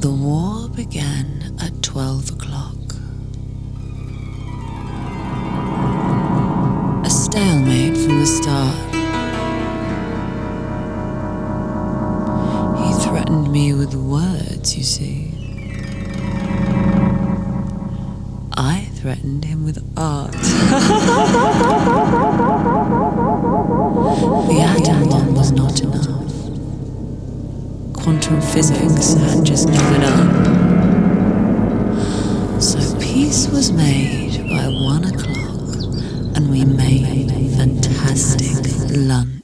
The war began at 12 o'clock. A stalemate from the start. He threatened me with words, you see. I threatened him with art. The atom bomb was not enough. Quantum physics had just given up. So peace was made by 1 o'clock, and we made fantastic lunch.